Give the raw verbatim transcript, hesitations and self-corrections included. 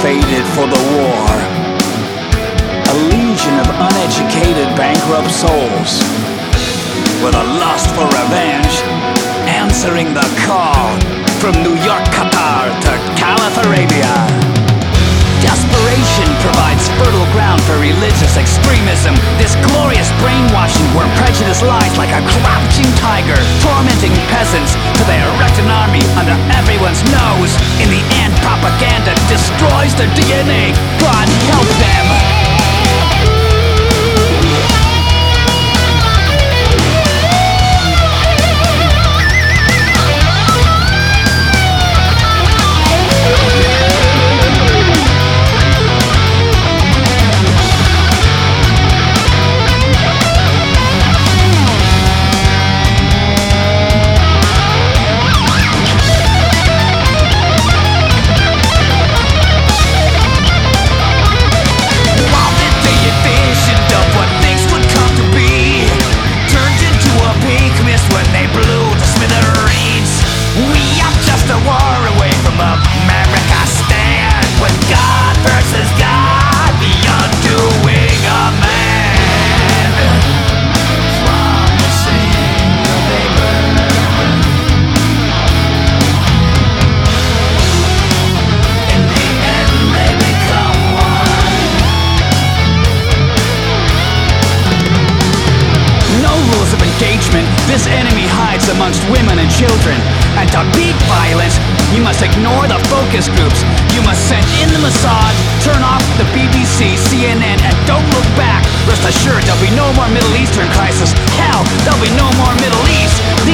fated for the war. A legion of uneducated, bankrupt souls with a lust for revenge, answering the call from New York, Qatar to Caliph Arabia. Desperation provides fertile ground for religious extremism. This glorious brainwashing where prejudice lies like a crouching tiger, tormenting peasants till they erect an army under everyone's nose. In the end, propaganda destroys their D N A. God help them! This enemy hides amongst women and children. And to beat violence, you must ignore the focus groups. You must send in the Mossad, turn off the B B C, C N N, and don't look back. Rest assured, there'll be no more Middle Eastern crisis. Hell, there'll be no more Middle East. The